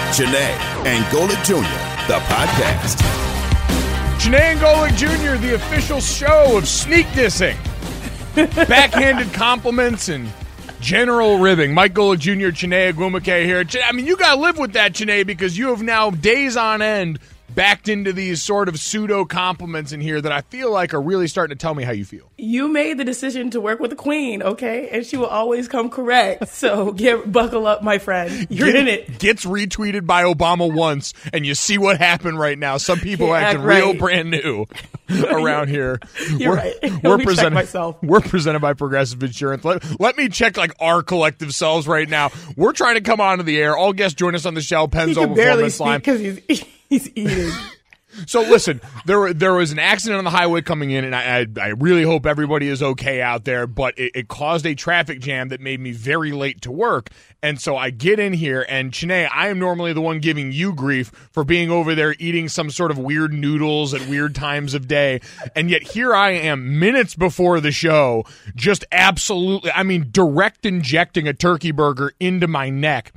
Chiney and Golic Jr., the podcast. Chiney and Golic Jr., the official show of sneak dissing, backhanded compliments, and general ribbing. Mike Golic Jr., Chiney Ogwumike here. I mean, you got to live with that, Chiney, because you have now days on end backed into these sort of pseudo compliments in here that I feel like are really starting to tell me how you feel. You made the decision to work with the queen, okay? And she will always come correct. So buckle up, my friend. You're in it. Gets retweeted by Obama once, and you see what happened right now. Some people acting real brand new around here. You're right. We're presented by Progressive Insurance. Let me check like our collective selves right now. We're trying to come onto the air. All guests join us on the Shell Pennzoil Performance Line. Because he's eating. So listen, there was an accident on the highway coming in, and I really hope everybody is okay out there, but it caused a traffic jam that made me very late to work. And so I get in here, and Chiney, I am normally the one giving you grief for being over there eating some sort of weird noodles at weird times of day. And yet here I am minutes before the show, just absolutely, direct injecting a turkey burger into my neck.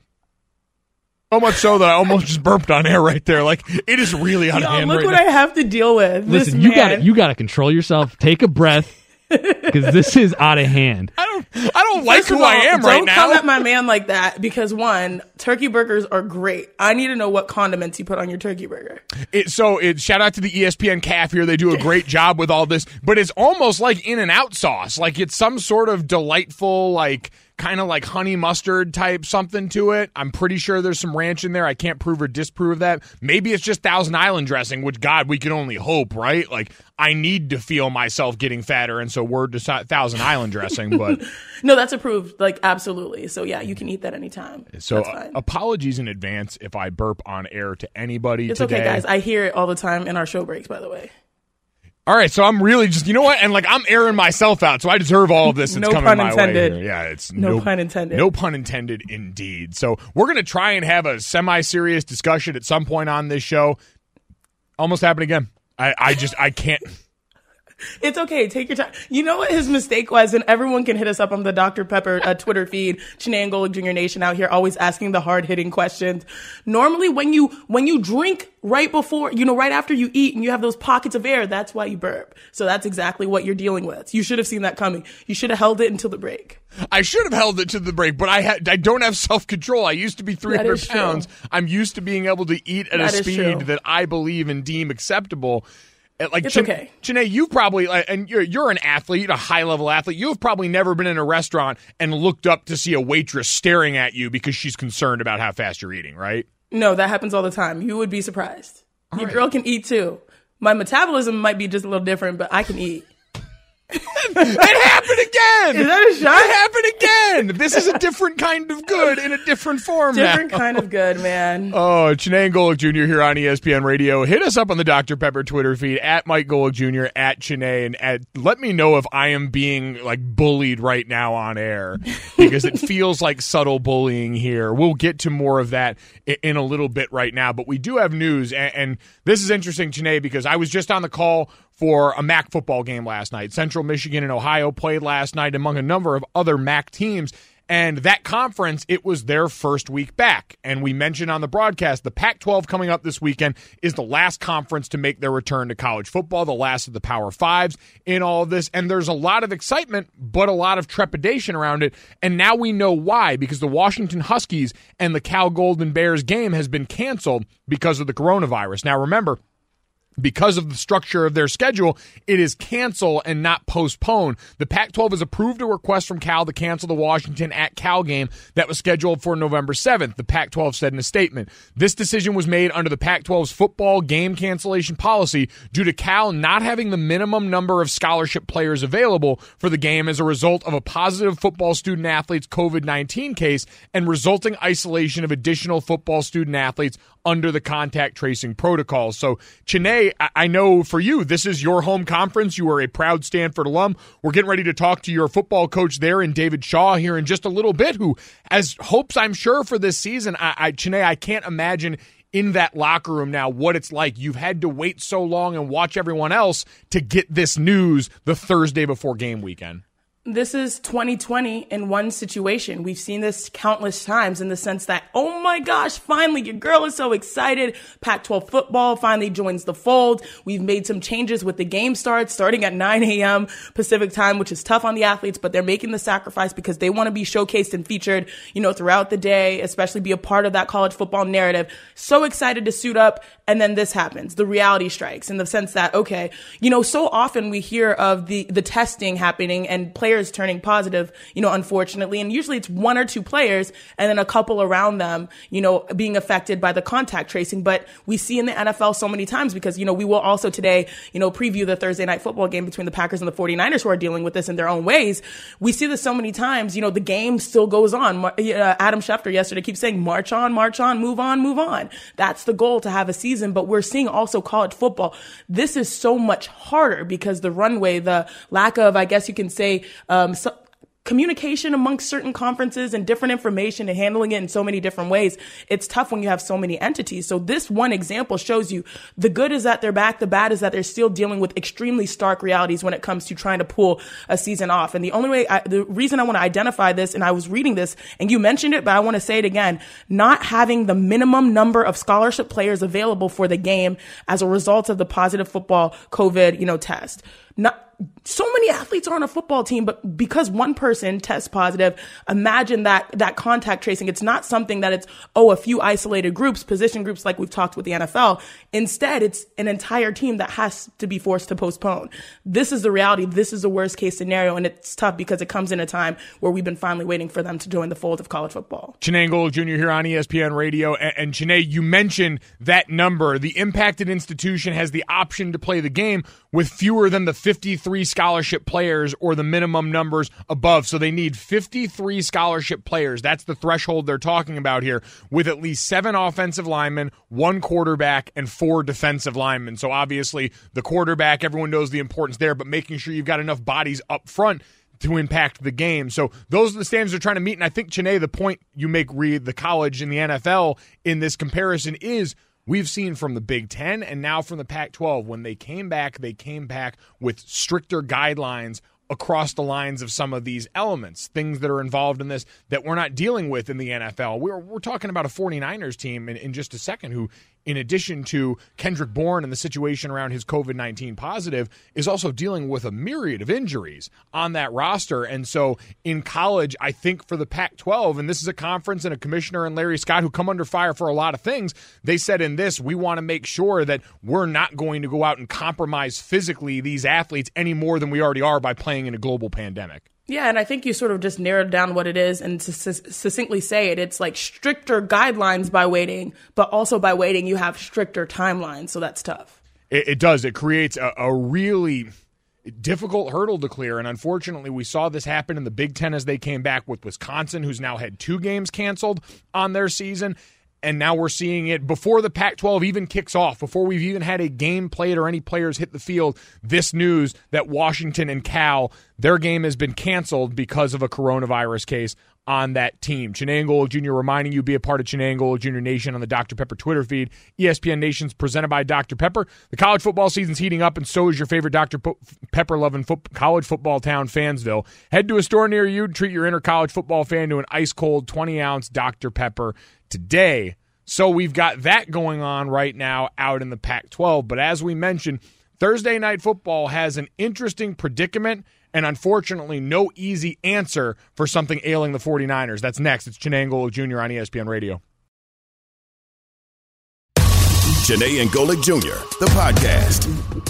So much so that I almost just burped on air right there. Like, it is really out of hand right now. Look what I have to deal with. Listen, you got to control yourself. Take a breath, because this is out of hand. I don't like who I am right now. Don't come at my man like that, because one, turkey burgers are great. I need to know what condiments you put on your turkey burger. Shout out to the ESPN CAF here. They do a great job with all this, but it's almost like In-N-Out sauce. Like, it's some sort of delightful, like, kind of like honey mustard type something to it. I'm pretty sure there's some ranch in there. I can't prove or disprove that. Maybe it's just Thousand Island dressing, which, God, we can only hope, right? Like, I need to feel myself getting fatter, and so we're just Thousand Island dressing. But no, that's approved. Like, absolutely. So, yeah, you can eat that anytime. So, apologies in advance if I burp on air to anybody It's today. okay, guys. I hear it all the time in our show breaks, by the way. All right, so I'm really just, you know what? And like, I'm airing myself out, so I deserve all of this. It's coming my way here. Yeah, it's no pun intended. No pun intended, indeed. So we're going to try and have a semi-serious discussion at some point on this show. Almost happened again. I can't. It's okay. Take your time. You know what his mistake was? And everyone can hit us up on the Dr. Pepper Twitter feed. Chiney and Golic Jr. Nation out here always asking the hard-hitting questions. Normally, when you drink right before, right after you eat and you have those pockets of air, that's why you burp. So that's exactly what you're dealing with. You should have seen that coming. You should have held it until the break. I should have held it to the break, but I don't have self-control. I used to be 300 pounds. I'm used to being able to eat at a speed that I believe and deem acceptable. Like, it's okay. Chiney, you probably, and you're an athlete, a high-level athlete. You have probably never been in a restaurant and looked up to see a waitress staring at you because she's concerned about how fast you're eating, right? No, that happens all the time. You would be surprised. Your girl can eat, too. My metabolism might be just a little different, but I can eat. It happened again! Is that a shot? It happened again! This is a different kind of good in a different form Different kind of good, man. Oh, Chiney and Golic Jr. here on ESPN Radio. Hit us up on the Dr. Pepper Twitter feed, at Mike Golic Jr., at Chiney, and let me know if I am being, like, bullied right now on air, because it feels like subtle bullying here. We'll get to more of that in a little bit right now, but we do have news, and this is interesting, Chiney, because I was just on the call for a MAC football game last night. Central Michigan and Ohio played last night among a number of other MAC teams. And that conference, it was their first week back. And we mentioned on the broadcast, the Pac-12 coming up this weekend is the last conference to make their return to college football, the last of the Power Fives in all of this. And there's a lot of excitement, but a lot of trepidation around it. And now we know why, because the Washington Huskies and the Cal Golden Bears game has been canceled because of the coronavirus. Now, remember, because of the structure of their schedule, it is cancel and not postpone. The Pac-12 has approved a request from Cal to cancel the Washington at Cal game that was scheduled for November 7th, the Pac-12 said in a statement. This decision was made under the Pac-12's football game cancellation policy due to Cal not having the minimum number of scholarship players available for the game as a result of a positive football student-athlete's COVID-19 case and resulting isolation of additional football student-athletes under the contact tracing protocols. So, Chiney, I know for you, this is your home conference. You are a proud Stanford alum. We're getting ready to talk to your football coach there in David Shaw here in just a little bit, who has hopes, I'm sure, for this season. Chiney, I can't imagine in that locker room now what it's like. You've had to wait so long and watch everyone else to get this news the Thursday before game weekend. This is 2020 in one situation. We've seen this countless times in the sense that, oh my gosh, finally, your girl is so excited. Pac-12 football finally joins the fold. We've made some changes with the game starting at 9 a.m. Pacific time, which is tough on the athletes, but they're making the sacrifice because they want to be showcased and featured, throughout the day, especially be a part of that college football narrative. So excited to suit up. And then this happens. The reality strikes in the sense that, okay, so often we hear of the testing happening and players turning positive, unfortunately. And usually it's one or two players and then a couple around them, being affected by the contact tracing. But we see in the NFL so many times because, we will also today, preview the Thursday night football game between the Packers and the 49ers who are dealing with this in their own ways. We see this so many times, the game still goes on. Adam Schefter yesterday keeps saying, march on, move on, move on. That's the goal, to have a season. But we're seeing also college football. This is so much harder because the runway, the lack of, I guess you can say, communication amongst certain conferences and different information and handling it in so many different ways. It's tough when you have so many entities. So this one example shows you the good is that they're back. The bad is that they're still dealing with extremely stark realities when it comes to trying to pull a season off. And the reason I want to identify this, and I was reading this and you mentioned it, but I want to say it again, not having the minimum number of scholarship players available for the game as a result of the positive football COVID, test. So many athletes are on a football team, but because one person tests positive, imagine that contact tracing. It's not something that it's, a few isolated groups, position groups like we've talked with the NFL. Instead, it's an entire team that has to be forced to postpone. This is the reality. This is the worst case scenario. And it's tough because it comes in a time where we've been finally waiting for them to join the fold of college football. Chiney Golic Jr. here on ESPN Radio. And Chiney, you mentioned that number. The impacted institution has the option to play the game with fewer than the 53 scholarship players or the minimum numbers above. So they need 53 scholarship players. That's the threshold they're talking about here, with at least 7 offensive linemen, 1 quarterback, and 4 defensive linemen. So obviously the quarterback, everyone knows the importance there, but making sure you've got enough bodies up front to impact the game. So those are the standards they're trying to meet. And I think, Chiney, the point you make, read the college and the NFL in this comparison is, we've seen from the Big Ten and now from the Pac-12, when they came back with stricter guidelines across the lines of some of these elements, things that are involved in this that we're not dealing with in the NFL. We're talking about a 49ers team in just a second who, in addition to Kendrick Bourne and the situation around his COVID-19 positive, is also dealing with a myriad of injuries on that roster. And so in college, I think for the Pac-12, and this is a conference and a commissioner and Larry Scott who come under fire for a lot of things, they said in this, we want to make sure that we're not going to go out and compromise physically these athletes any more than we already are by playing in a global pandemic. Yeah, and I think you sort of just narrowed down what it is, and to succinctly say it, it's like stricter guidelines by waiting, but also by waiting you have stricter timelines, so that's tough. It does. It creates a really difficult hurdle to clear, and unfortunately we saw this happen in the Big Ten as they came back with Wisconsin, who's now had 2 games canceled on their season. And now we're seeing it before the Pac-12 even kicks off, before we've even had a game played or any players hit the field, this news that Washington and Cal, their game has been canceled because of a coronavirus case on that team. Chiney Golic Jr. reminding you, be a part of Chiney Golic Jr. Nation on the Dr. Pepper Twitter feed. ESPN Nation's presented by Dr. Pepper. The college football season's heating up, and so is your favorite Dr. Pepper-loving college football town, Fansville. Head to a store near you to treat your inner college football fan to an ice-cold 20-ounce Dr. Pepper today. So we've got that going on right now out in the Pac-12. But as we mentioned, Thursday Night Football has an interesting predicament and unfortunately no easy answer for something ailing the 49ers. That's next. It's Chiney Golic Jr. on ESPN Radio. Chiney and Golic Jr., the podcast.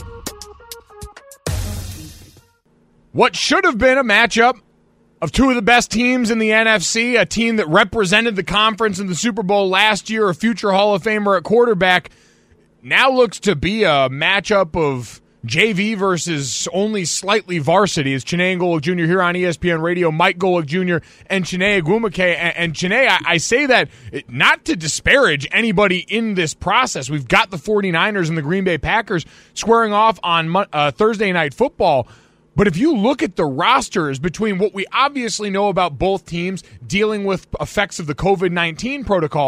What should have been a matchup of 2 of the best teams in the NFC, a team that represented the conference in the Super Bowl last year, a future Hall of Famer at quarterback, now looks to be a matchup of JV versus only slightly varsity. It's Chiney Golic Jr. here on ESPN Radio, Mike Golic Jr. and Chiney Ogwumike. And Chiney, I say that not to disparage anybody in this process. We've got the 49ers and the Green Bay Packers squaring off on Thursday Night Football. But if you look at the rosters between what we obviously know about both teams dealing with effects of the COVID-19 protocol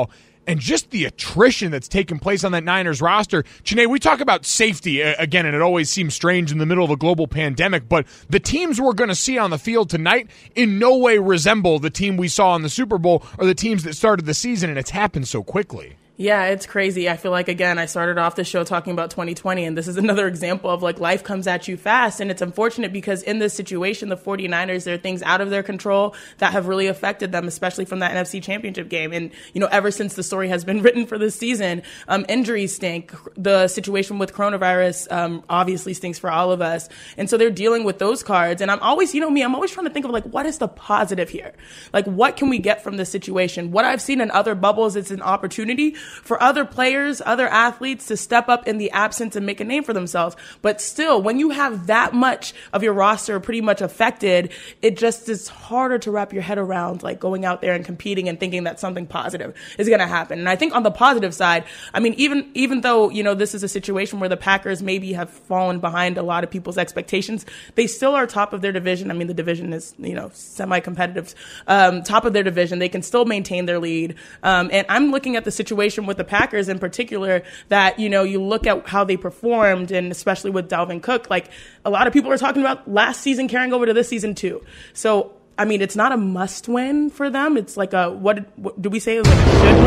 and just the attrition that's taken place on that Niners roster. Chiney, we talk about safety again, and it always seems strange in the middle of a global pandemic, but the teams we're going to see on the field tonight in no way resemble the team we saw in the Super Bowl or the teams that started the season, and it's happened so quickly. Yeah, it's crazy. I feel like, again, I started off the show talking about 2020, and this is another example of like life comes at you fast. And it's unfortunate because in this situation, the 49ers, there are things out of their control that have really affected them, especially from that NFC Championship game. And, ever since the story has been written for this season, injuries stink. The situation with coronavirus obviously stinks for all of us. And so they're dealing with those cards. And I'm always, I'm always trying to think of like, what is the positive here? Like, what can we get from this situation? What I've seen in other bubbles, it's an opportunity for other players, other athletes to step up in the absence and make a name for themselves. But still, when you have that much of your roster pretty much affected, it just is harder to wrap your head around, like going out there and competing and thinking that something positive is going to happen. And I think on the positive side, I mean, even though, this is a situation where the Packers maybe have fallen behind a lot of people's expectations, they still are top of their division. I mean, the division is, semi-competitive, top of their division. They can still maintain their lead. And I'm looking at the situation with the Packers in particular that, you look at how they performed, and especially with Dalvin Cook, like a lot of people are talking about last season carrying over to this season too. So, I mean, it's not a must win for them. It's like what do we say? Like a should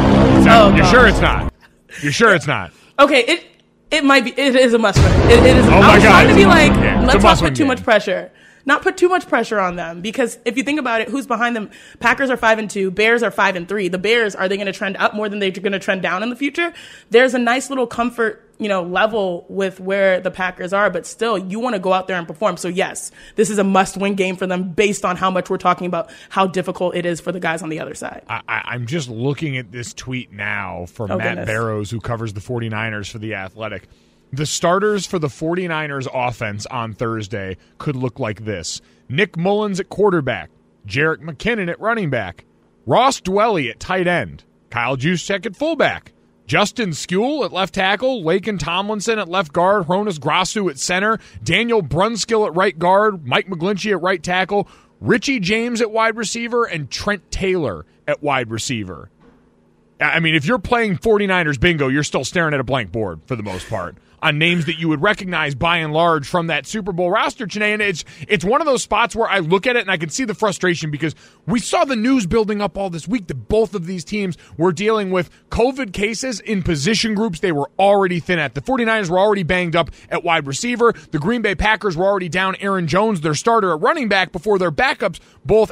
win? You're sure it's not? You're sure it's not? Okay, it might be. It is a must win. It is. Oh my I was God. trying to be like, Yeah, let's not put too much pressure. Not put too much pressure on them, because if you think about it, who's behind them? Packers are 5-2, Bears are 5-3. The Bears, are they going to trend up more than they're going to trend down in the future? There's a nice little comfort, level with where the Packers are, but still, you want to go out there and perform. So yes, this is a must-win game for them based on how much we're talking about how difficult it is for the guys on the other side. I'm just looking at this tweet now from Matt Barrows, who covers the 49ers for The Athletic. The starters for the 49ers offense on Thursday could look like this. Nick Mullins at quarterback, Jerick McKinnon at running back, Ross Dwelley at tight end, Kyle Juszczyk at fullback, Justin Skule at left tackle, Laken Tomlinson at left guard, Hronis Grasu at center, Daniel Brunskill at right guard, Mike McGlinchey at right tackle, Richie James at wide receiver, and Trent Taylor at wide receiver. I mean, if you're playing 49ers bingo, you're still staring at a blank board for the most part on names that you would recognize by and large from that Super Bowl roster, Chiney. And it's one of those spots where I look at it and I can see the frustration, because we saw the news building up all this week that both of these teams were dealing with COVID cases in position groups they were already thin at. The 49ers were already banged up at wide receiver. The Green Bay Packers were already down Aaron Jones, their starter at running back, before their backups, both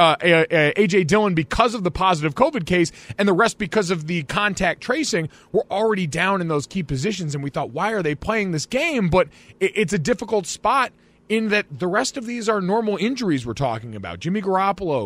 A.J. Dillon because of the positive COVID case and the rest because of the contact tracing, were already down in those key positions. And we thought, why are they playing this game? But it's a difficult spot in that the rest of these are normal injuries we're talking about. Jimmy Garoppolo,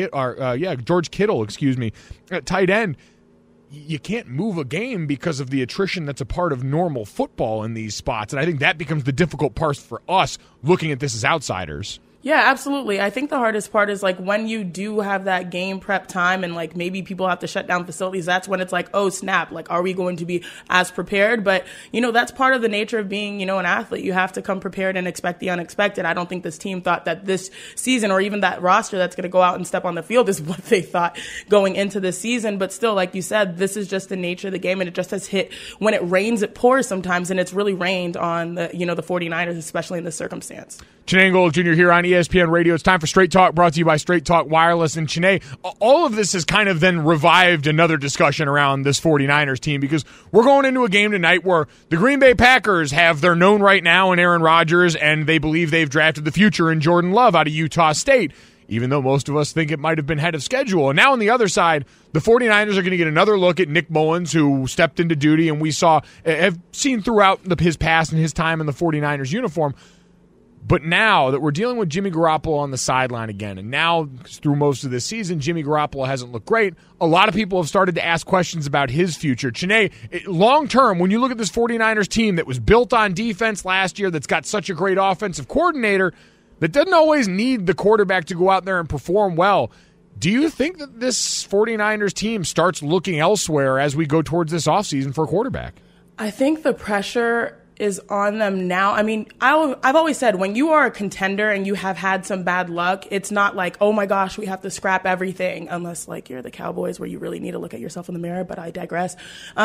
George Kittle, at tight end. You can't move a game because of the attrition that's a part of normal football in these spots. And I think that becomes the difficult part for us looking at this as outsiders. Yeah, absolutely. I think the hardest part is like when you do have that game prep time and like maybe people have to shut down facilities, that's when it's like, oh snap, like are we going to be as prepared? But, that's part of the nature of being, an athlete. You have to come prepared and expect the unexpected. I don't think this team thought that this season or even that roster that's going to go out and step on the field is what they thought going into this season. But still, like you said, this is just the nature of the game, and it just has hit. When it rains, it pours sometimes, and it's really rained on the 49ers, especially in this circumstance. Chiney Golic Jr. here on ESPN Radio. It's time for Straight Talk, brought to you by Straight Talk Wireless. And Chiney, all of this has kind of then revived another discussion around this 49ers team, because we're going into a game tonight where the Green Bay Packers have their known right now in Aaron Rodgers, and they believe they've drafted the future in Jordan Love out of Utah State, even though most of us think it might have been head of schedule. And now on the other side, the 49ers are going to get another look at Nick Mullins, who stepped into duty, and we have seen throughout his past and his time in the 49ers uniform. But now that we're dealing with Jimmy Garoppolo on the sideline again, and now through most of this season, Jimmy Garoppolo hasn't looked great, a lot of people have started to ask questions about his future. Chiney, long term, when you look at this 49ers team that was built on defense last year, that's got such a great offensive coordinator, that doesn't always need the quarterback to go out there and perform well, do you think that this 49ers team starts looking elsewhere as we go towards this offseason for a quarterback? I think the pressure is on them now. I mean, I've always said when you are a contender and you have had some bad luck, it's not like, oh my gosh, we have to scrap everything, unless like you're the Cowboys where you really need to look at yourself in the mirror, but I digress.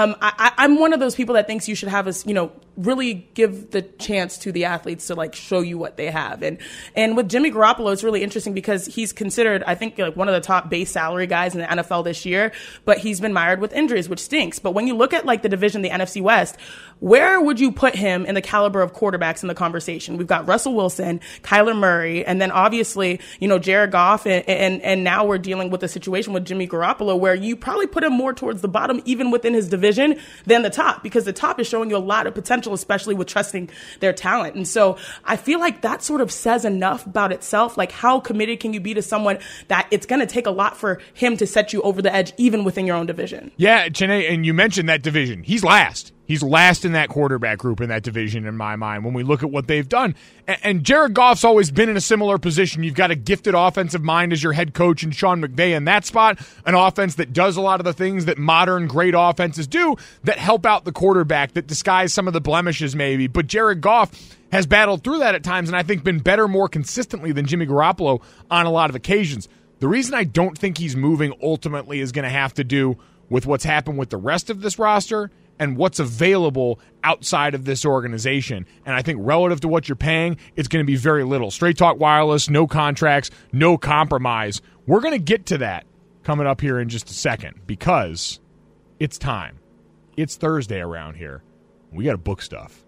I'm one of those people that thinks you should have us, really give the chance to the athletes to like show you what they have. And with Jimmy Garoppolo, it's really interesting because he's considered, I think, like one of the top base salary guys in the NFL this year, but he's been mired with injuries, which stinks. But when you look at like the division, the NFC West, where would you put him in the caliber of quarterbacks in the conversation? We've got Russell Wilson, Kyler Murray, and then obviously, Jared Goff, and now we're dealing with a situation with Jimmy Garoppolo where you probably put him more towards the bottom, even within his division, than the top, because the top is showing you a lot of potential, especially with trusting their talent. And so I feel like that sort of says enough about itself. Like, how committed can you be to someone that it's going to take a lot for him to set you over the edge, even within your own division? Yeah, Chiney, and you mentioned that division. He's last. He's last in that quarterback group in that division, in my mind, when we look at what they've done. And Jared Goff's always been in a similar position. You've got a gifted offensive mind as your head coach in Sean McVay in that spot, an offense that does a lot of the things that modern great offenses do that help out the quarterback, that disguise some of the blemishes maybe. But Jared Goff has battled through that at times and I think been better more consistently than Jimmy Garoppolo on a lot of occasions. The reason I don't think he's moving ultimately is going to have to do with what's happened with the rest of this roster and what's available outside of this organization. And I think relative to what you're paying, it's going to be very little. Straight Talk Wireless, no contracts, no compromise. We're going to get to that coming up here in just a second because it's time. It's Thursday around here. We got to book stuff.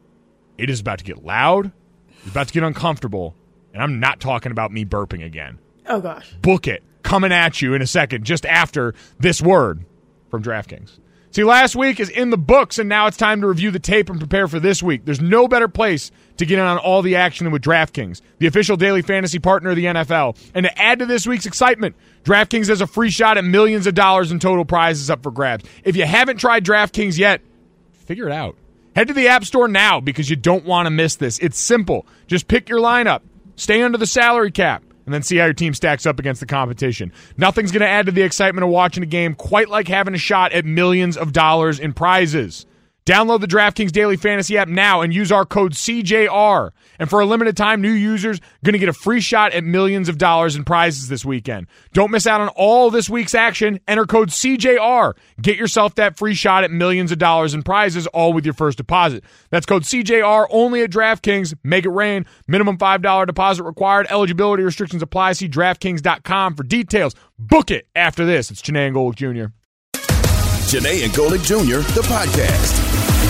It is about to get loud. It's about to get uncomfortable. And I'm not talking about me burping again. Oh, gosh. Book it. Coming at you in a second, just after this word from DraftKings. See, last week is in the books, and now it's time to review the tape and prepare for this week. There's no better place to get in on all the action than with DraftKings, the official daily fantasy partner of the NFL. And to add to this week's excitement, DraftKings has a free shot at millions of dollars in total prizes up for grabs. If you haven't tried DraftKings yet, figure it out. Head to the App Store now because you don't want to miss this. It's simple. Just pick your lineup, stay under the salary cap, and then see how your team stacks up against the competition. Nothing's going to add to the excitement of watching a game quite like having a shot at millions of dollars in prizes. Download the DraftKings Daily Fantasy app now and use our code CJR. And for a limited time, new users going to get a free shot at millions of dollars in prizes this weekend. Don't miss out on all this week's action. Enter code CJR. Get yourself that free shot at millions of dollars in prizes, all with your first deposit. That's code CJR only at DraftKings. Make it rain. Minimum $5 deposit required. Eligibility restrictions apply. See DraftKings.com for details. Book it after this. It's Chiney and Golic Jr. Chiney and Golic Jr., the podcast.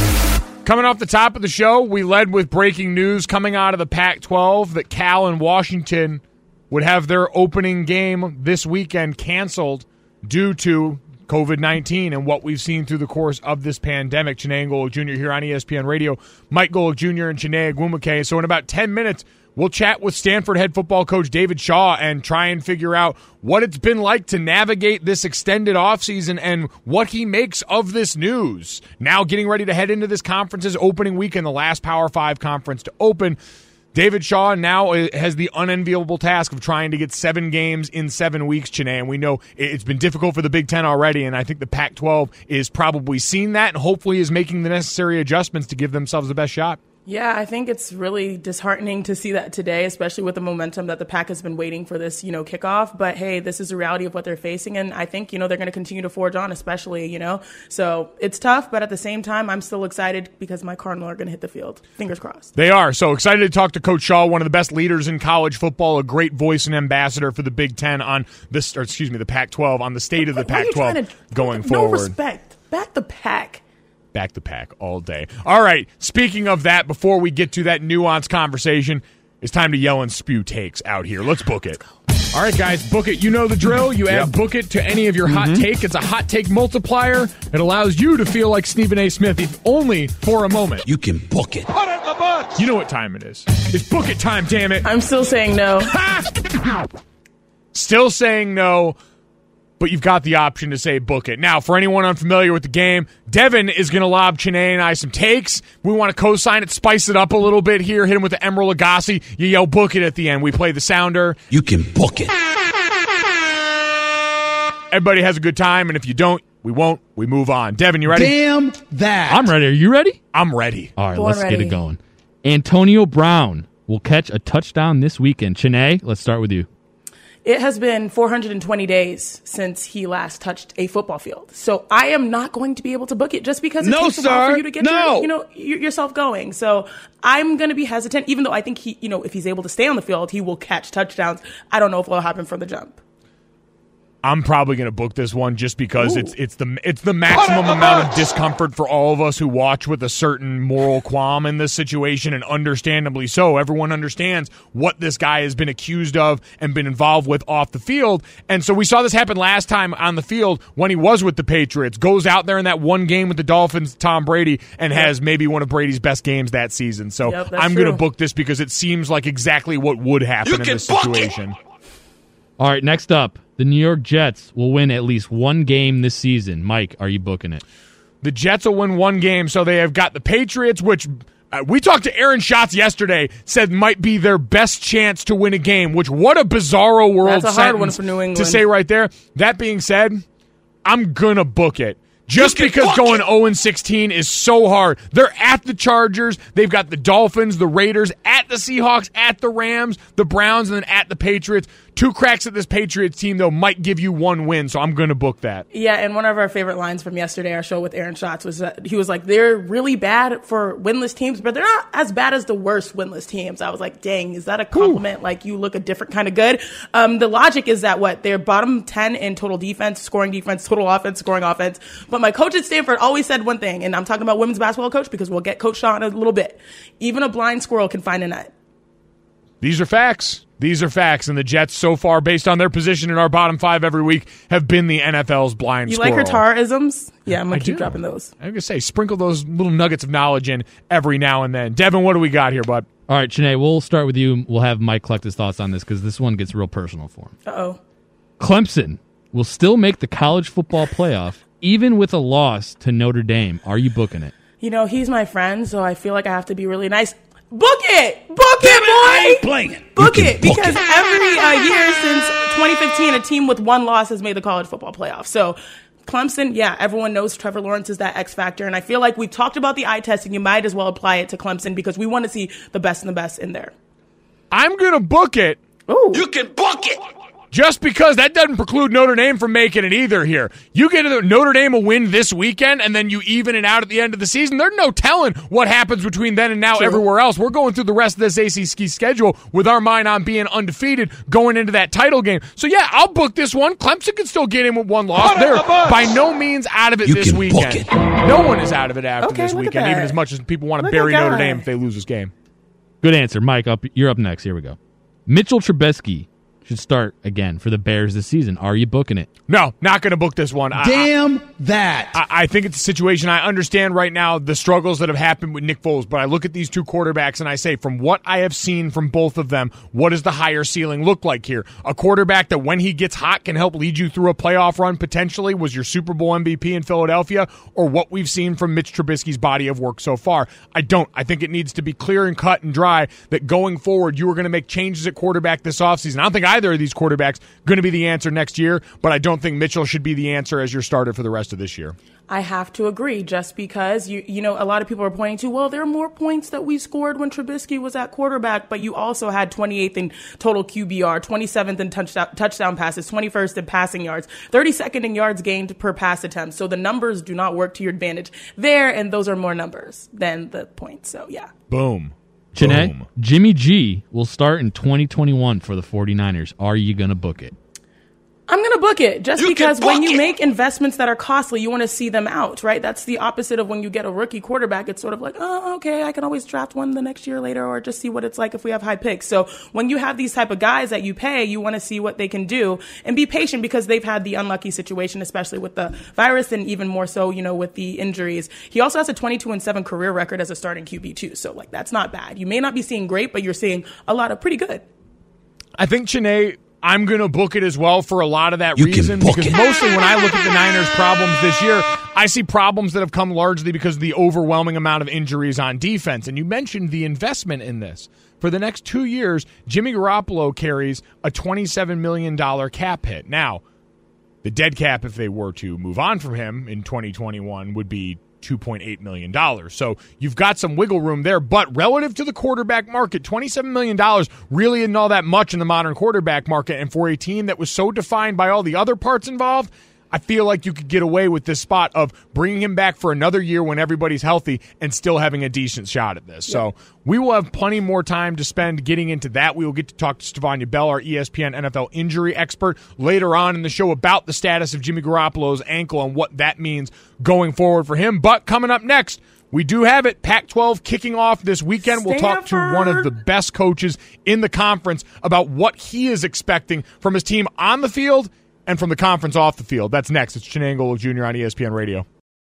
Coming off the top of the show, we led with breaking news coming out of the Pac-12 that Cal and Washington would have their opening game this weekend canceled due to COVID-19 and what we've seen through the course of this pandemic. Chiney and Golic Jr. here on ESPN Radio. Mike Golic Jr. and Chiney Ogwumike. So in about 10 minutes, we'll chat with Stanford head football coach David Shaw and try and figure out what it's been like to navigate this extended offseason and what he makes of this news. Now getting ready to head into this conference's opening weekend, the last Power 5 conference to open. David Shaw now has the unenviable task of trying to get 7 games in 7 weeks, Chiney, and we know it's been difficult for the Big Ten already, and I think the Pac-12 is probably seen that and hopefully is making the necessary adjustments to give themselves the best shot. Yeah, I think it's really disheartening to see that today, especially with the momentum that the Pac has been waiting for this, kickoff. But hey, this is the reality of what they're facing. And I think, they're going to continue to forge on, especially, So it's tough, but at the same time, I'm still excited because my Cardinals are going to hit the field. Fingers crossed. They are. So excited to talk to Coach Shaw, one of the best leaders in college football, a great voice and ambassador for the Big Ten on this, the Pac-12, on the state of the Pac-12 going forward. No respect. Back the Pac. Back the Pac all day. All right, speaking of that, before we get to that nuanced conversation, it's time to yell and spew takes out here. Let's book it. All right, guys, book it. You know the drill. You add book it to any of your hot take. It's a hot take multiplier. It allows you to feel like Stephen A. Smith, if only for a moment. You can book it. Put it in the books. You know what time it is. It's book it time, damn it. I'm still saying no. Still saying no. But you've got the option to say book it. Now, for anyone unfamiliar with the game, Devin is going to lob Chiney and I some takes. We want to co-sign it, spice it up a little bit here, hit him with the Emeril Lagasse. You yell book it at the end. We play the sounder. You can book it. Everybody has a good time, and if you don't, We won't. We move on. Devin, you ready? Damn that. I'm ready. Are you ready? I'm ready. All right, Born let's get ready. it going. Antonio Brown will catch a touchdown this weekend. Chene, let's start with you. It has been 420 days since he last touched a football field. So I am not going to be able to book it just because it No, takes a while sir. for you to get No. yourself going. So I'm going to be hesitant, even though I think he, if he's able to stay on the field, he will catch touchdowns. I don't know if it'll happen from the jump. I'm probably going to book this one just because it's the maximum amount of discomfort for all of us who watch with a certain moral qualm in this situation, and understandably so. Everyone understands what this guy has been accused of and been involved with off the field. And so we saw this happen last time on the field when he was with the Patriots. Goes out there in that one game with the Dolphins, Tom Brady, and has maybe one of Brady's best games that season. So Yep, that's I'm going to true. book this because it seems like exactly what would happen in this situation. All right, next up, the New York Jets will win at least one game this season. Mike, are you booking it? The Jets will win one game, so they have got the Patriots, which we talked to Aaron Schatz yesterday, said might be their best chance to win a game, which what a bizarro world That's a hard one sentence for New England. to say right there. That being said, I'm going to book it. Just because going 0-16 is so hard. They're at the Chargers. They've got the Dolphins, the Raiders, at the Seahawks, at the Rams, the Browns, and then at the Patriots. 2 cracks at this Patriots team, though, might give you one win, so I'm going to book that. Yeah, and one of our favorite lines from yesterday, our show with Aaron Schatz, was that he was like, they're really bad for winless teams, but they're not as bad as the worst winless teams. I was like, dang, is that a compliment? Like, you look a different kind of good. The logic is that they're bottom 10 in total defense, scoring defense, total offense, scoring offense. But my coach at Stanford always said one thing, and I'm talking about women's basketball coach because we'll get Coach Shaw in a little bit. Even a blind squirrel can find a nut. These are facts. These are facts, and the Jets so far, based on their position in our bottom 5 every week, have been the NFL's blind You squirrel. like her Tar-isms? Yeah, I'm going to keep do. dropping those. I'm going to say, sprinkle those little nuggets of knowledge in every now and then. Devin, what do we got here, bud? All right, Chene, we'll start with you. We'll have Mike collect his thoughts on this because this one gets real personal for him. Uh-oh. Clemson will still make the college football playoff, even with a loss to Notre Dame. Are you booking it? He's my friend, so I feel like I have to be really nice. Book it! Book it, boy! Playing it. Book it! Because every year since 2015, a team with one loss has made the college football playoff. So Clemson, yeah, everyone knows Trevor Lawrence is that X factor. And I feel like we've talked about the eye test, and you might as well apply it to Clemson because we want to see the best and the best in there. I'm going to book it. Ooh. You can book it. Just because that doesn't preclude Notre Dame from making it either here. You get Notre Dame a win this weekend, and then you even it out at the end of the season. There's no telling what happens between then and now everywhere else. We're going through the rest of this ACC schedule with our mind on being undefeated going into that title game. So, yeah, I'll book this one. Clemson can still get in with one loss. They're by no means out of it this weekend. No one is out of it after this look at weekend, that. even as much as people want to Look at bury that Notre guy. Dame if they lose this game. Good answer. Mike, you're up next. Here we go. Mitchell Trubisky should start again for the Bears this season. Are you booking it? No, not going to book this one. Damn that. I think it's a situation. I understand right now the struggles that have happened with Nick Foles, but I look at these two quarterbacks and I say, from what I have seen from both of them, what does the higher ceiling look like here? A quarterback that when he gets hot can help lead you through a playoff run potentially, was your Super Bowl MVP in Philadelphia, or what we've seen from Mitch Trubisky's body of work so far? I don't. I think it needs to be clear and cut and dry that going forward you are going to make changes at quarterback this offseason. I don't think either of these quarterbacks going to be the answer next year, but I don't think Mitchell should be the answer as your starter for the rest of this year. I have to agree, just because you know a lot of people are pointing to, well, there are more points that we scored when Trubisky was at quarterback, but you also had 28th in total QBR, 27th in touchdown passes, 21st in passing yards, 32nd in yards gained per pass attempt. So the numbers do not work to your advantage there, and those are more numbers than the points. So yeah. Boom. Jeanette, Boom. Jimmy G will start in 2021 for the 49ers. Are you going to book it? I'm going to book it just because when you make investments that are costly, you want to see them out, right? That's the opposite of when you get a rookie quarterback. It's sort of like, oh, okay, I can always draft one the next year later or just see what it's like if we have high picks. So when you have these type of guys that you pay, you want to see what they can do and be patient because they've had the unlucky situation, especially with the virus and even more so, you know, with the injuries. He also has a 22-7 career record as a starting QB too. So like, that's not bad. You may not be seeing great, but you're seeing a lot of pretty good. I think, Chene, I'm going to book it as well for a lot of that reason, because mostly when I look at the Niners' problems this year, I see problems that have come largely because of the overwhelming amount of injuries on defense. And you mentioned the investment in this. For the next 2 years, Jimmy Garoppolo carries a $27 million cap hit. Now, The dead cap, if they were to move on from him in 2021, would be $2.8 million. So you've got some wiggle room there, but relative to the quarterback market, $27 million really isn't all that much in the modern quarterback market. And for a team that was so defined by all the other parts involved, I feel like you could get away with this spot of bringing him back for another year when everybody's healthy and still having a decent shot at this. So we will have plenty more time to spend getting into that. We will get to talk to Stevania Bell, our ESPN NFL injury expert, later on in the show about the status of Jimmy Garoppolo's ankle and what that means going forward for him. But coming up next, we do have it. Pac-12 kicking off this weekend. We'll talk to one of the best coaches in the conference about what he is expecting from his team on the field and from the conference off the field. That's next. It's Chiney and Golic Jr. on ESPN Radio.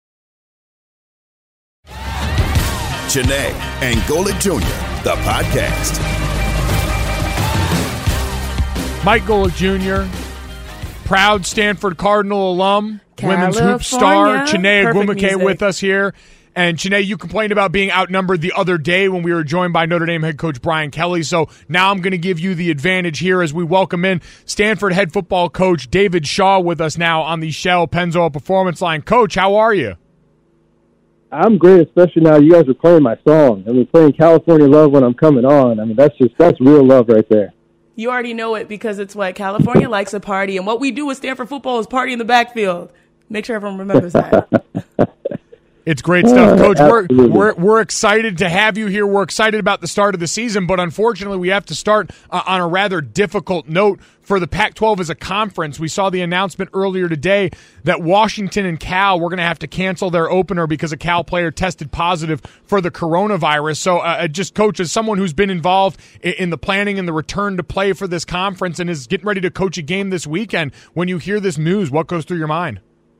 Chiney and Golic Jr., the podcast. Mike Golic Jr., proud Stanford Cardinal alum, women's hoop star, Chiney Ogwumike with us here. And Chiney, you complained about being outnumbered the other day when we were joined by Notre Dame head coach Brian Kelly. So now I'm going to give you the advantage here as we welcome in Stanford head football coach David Shaw with us now on the Shell Pennzoil Performance Line. Coach, how are you? I'm great, especially now you guys are playing my song. I mean, playing California Love when I'm coming on. I mean, that's real love right there. You already know it because it's what California likes a party. And what we do with Stanford football is party in the backfield. Make sure everyone remembers that. It's great stuff, Coach. We're excited to have you here. We're excited about the start of the season, but unfortunately we have to start on a rather difficult note for the Pac-12 as a conference. We saw the announcement earlier today that Washington and Cal were going to have to cancel their opener because a Cal player tested positive for the coronavirus. So just, Coach, as someone who's been involved in the planning and the return to play for this conference and is getting ready to coach a game this weekend, when you hear this news, what goes through your mind?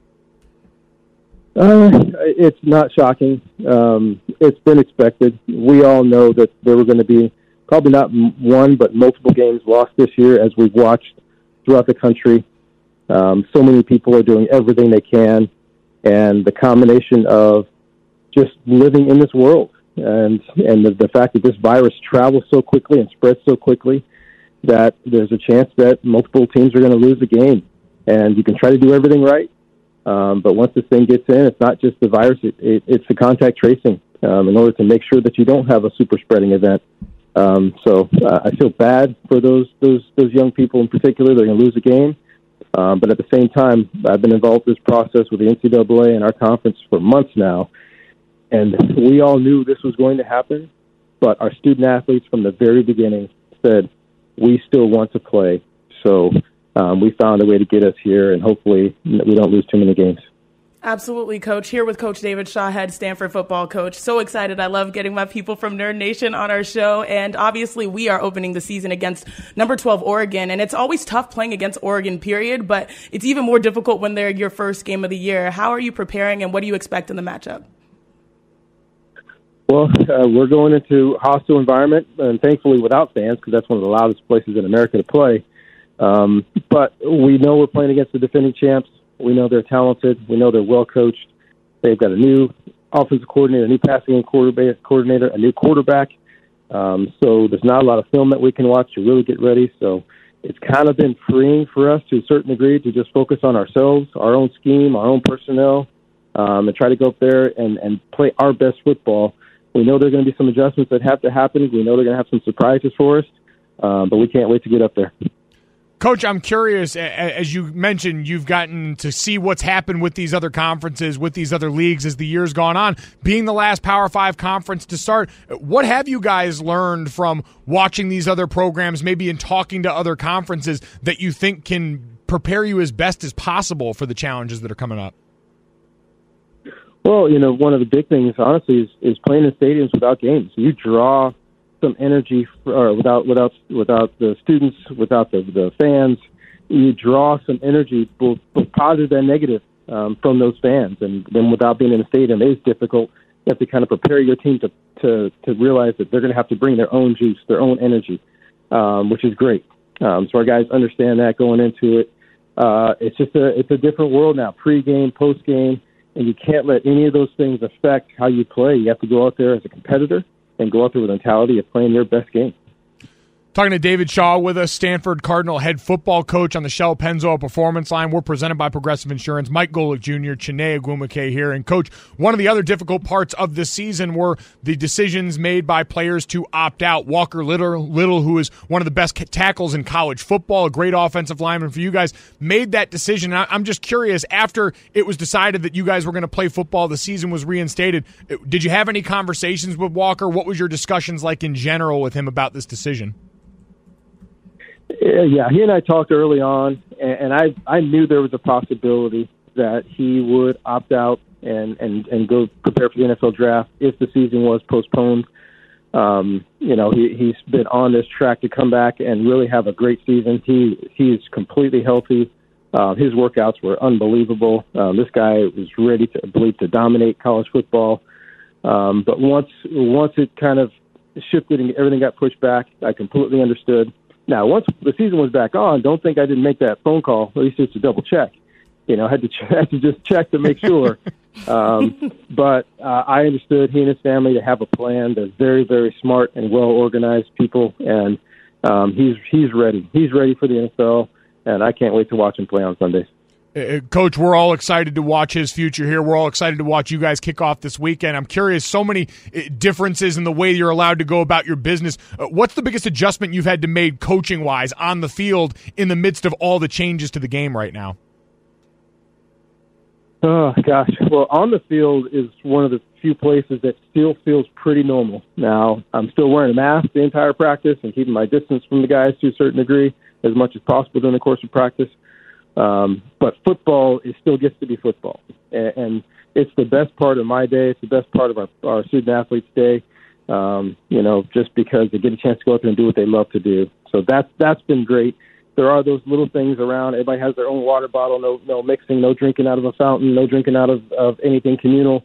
It's not shocking. It's been expected. We all know that there were going to be probably not one, but multiple games lost this year as we've watched throughout the country. So many people are doing everything they can, and the combination of just living in this world and the fact that this virus travels so quickly and spreads so quickly that there's a chance that multiple teams are going to lose the game. And you can try to do everything right. But once this thing gets in, it's not just the virus, it's the contact tracing in order to make sure that you don't have a super spreading event. So I feel bad for those young people in particular. They're going to lose a game. But at the same time, I've been involved in this process with the NCAA and our conference for months now. And we all knew this was going to happen. But our student athletes from the very beginning said, we still want to play. So we found a way to get us here, and hopefully we don't lose too many games. Absolutely, Coach. Here with Coach David Shaw, head Stanford football coach. So excited. I love getting my people from Nerd Nation on our show. And obviously, we are opening the season against number 12 Oregon. And it's always tough playing against Oregon, period. But it's even more difficult when they're your first game of the year. How are you preparing, and what do you expect in the matchup? Well, we're going into a hostile environment, and thankfully without fans, because that's one of the loudest places in America to play. But we know we're playing against the defending champs. We know they're talented. We know they're well coached. They've got a new offensive coordinator, a new passing game coordinator, a new quarterback. So there's not a lot of film that we can watch to really get ready. So it's kind of been freeing for us to a certain degree to just focus on ourselves, our own scheme, our own personnel, and try to go up there and play our best football. We know there are going to be some adjustments that have to happen. We know they're going to have some surprises for us, but we can't wait to get up there. Coach, I'm curious, as you mentioned, you've gotten to see what's happened with these other conferences, with these other leagues as the year's gone on. Being the last Power 5 conference to start, what have you guys learned from watching these other programs, maybe in talking to other conferences, that you think can prepare you as best as possible for the challenges that are coming up? Well, one of the big things, honestly, is playing in stadiums without games. You draw some energy without the students, without the fans. You draw some energy, both positive and negative, from those fans. And then without being in a stadium, it is difficult. You have to kind of prepare your team to realize that they're going to have to bring their own juice, their own energy, which is great. So our guys understand that going into it. It's a different world now, pre-game, post-game, and you can't let any of those things affect how you play. You have to go out there as a competitor and go out there with the mentality of playing your best game. Talking to David Shaw with us, Stanford Cardinal head football coach on the Shell Pennzoil Performance Line. We're presented by Progressive Insurance. Mike Golic Jr., Chiney Ogwumike here. And, Coach, one of the other difficult parts of this season were the decisions made by players to opt out. Walker Little, who is one of the best tackles in college football, a great offensive lineman for you guys, made that decision. I'm just curious, after it was decided that you guys were going to play football, the season was reinstated, did you have any conversations with Walker? What was your discussions like in general with him about this decision? Yeah, he and I talked early on, and I knew there was a possibility that he would opt out and go prepare for the NFL draft if the season was postponed. He's been on this track to come back and really have a great season. He's completely healthy. His workouts were unbelievable. This guy was ready to dominate college football. But once it kind of shifted and everything got pushed back, I completely understood. Now, once the season was back on, don't think I didn't make that phone call, at least just to double check. I had to just check to make sure. But I understood he and his family to have a plan. They're very, very smart and well-organized people, and he's ready. He's ready for the NFL, and I can't wait to watch him play on Sundays. Coach, we're all excited to watch his future here. We're all excited to watch you guys kick off this weekend. I'm curious, so many differences in the way you're allowed to go about your business. What's the biggest adjustment you've had to make coaching-wise on the field in the midst of all the changes to the game right now? Oh, gosh. Well, on the field is one of the few places that still feels pretty normal. Now, I'm still wearing a mask the entire practice and keeping my distance from the guys to a certain degree as much as possible during the course of practice. But football still gets to be football. And it's the best part of my day. It's the best part of our student-athletes' day, just because they get a chance to go out there and do what they love to do. So that's been great. There are those little things around. Everybody has their own water bottle, no mixing, no drinking out of a fountain, no drinking out of anything communal,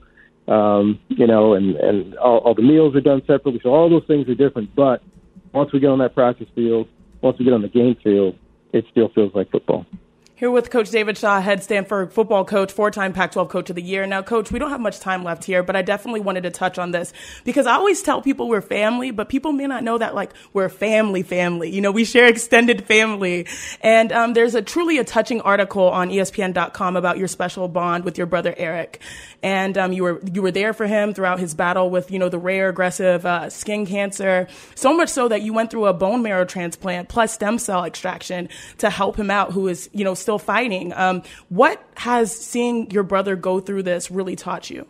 and all the meals are done separately. So all those things are different. But once we get on that practice field, once we get on the game field, it still feels like football. Here with Coach David Shaw, head Stanford football coach, 4-time Pac-12 Coach of the Year. Now, Coach, we don't have much time left here, but I definitely wanted to touch on this because I always tell people we're family, but people may not know that, we're family. We share extended family. And there's truly a touching article on ESPN.com about your special bond with your brother Eric. And you were there for him throughout his battle with, the rare aggressive skin cancer, so much so that you went through a bone marrow transplant plus stem cell extraction to help him out, who is, still fighting. What has seeing your brother go through this really taught you?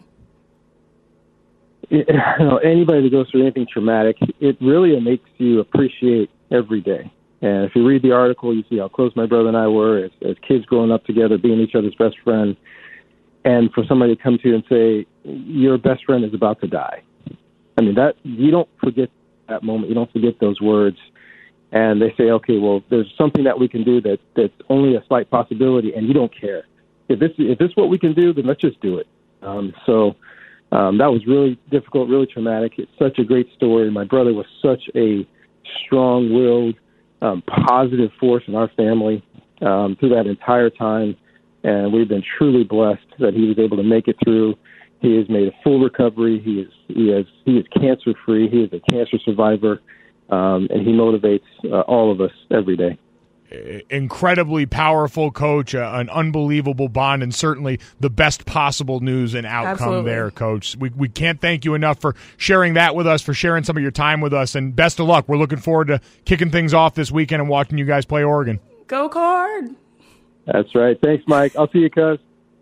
Anybody that goes through anything traumatic, it really makes you appreciate every day. And if you read the article, you see how close my brother and I were as kids growing up together, being each other's best friend. And for somebody to come to you and say, your best friend is about to die. I mean, that you don't forget that moment. You don't forget those words. And they say, okay, well, there's something that we can do that's only a slight possibility, and you don't care. If this is what we can do, then let's just do it. So that was really difficult, really traumatic. It's such a great story. My brother was such a strong-willed, positive force in our family through that entire time, and we've been truly blessed that he was able to make it through. He has made a full recovery. He is cancer-free. He is a cancer survivor. And he motivates all of us every day. Incredibly powerful coach, an unbelievable bond, and certainly the best possible news and outcome. Absolutely. There, Coach. We can't thank you enough for sharing that with us, for sharing some of your time with us, and best of luck. We're looking forward to kicking things off this weekend and watching you guys play Oregon. Go Card! That's right. Thanks, Mike. I'll see you, cuz.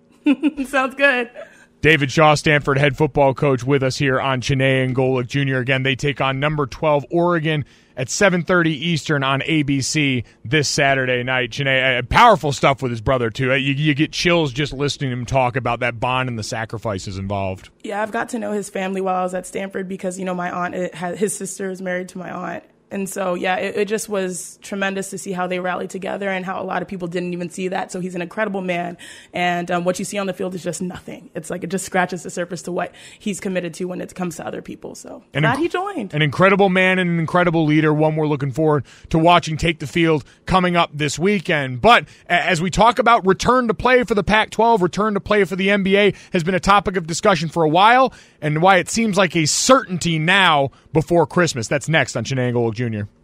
Sounds good. David Shaw, Stanford head football coach, with us here on Chiney and Golic Jr. Again, they take on number 12 Oregon at 7:30 Eastern on ABC this Saturday night. Chiney, powerful stuff with his brother, too. You get chills just listening to him talk about that bond and the sacrifices involved. Yeah, I've got to know his family while I was at Stanford because, my aunt, his sister is married to my aunt. And so, yeah, it just was tremendous to see how they rallied together and how a lot of people didn't even see that. So he's an incredible man. And what you see on the field is just nothing. It's like it just scratches the surface to what he's committed to when it comes to other people. So glad he joined. An incredible man and an incredible leader, one we're looking forward to watching take the field coming up this weekend. But as we talk about return to play for the Pac-12, return to play for the NBA has been a topic of discussion for a while, and why it seems like a certainty now before Christmas. That's next on Chiney and Golic Jr.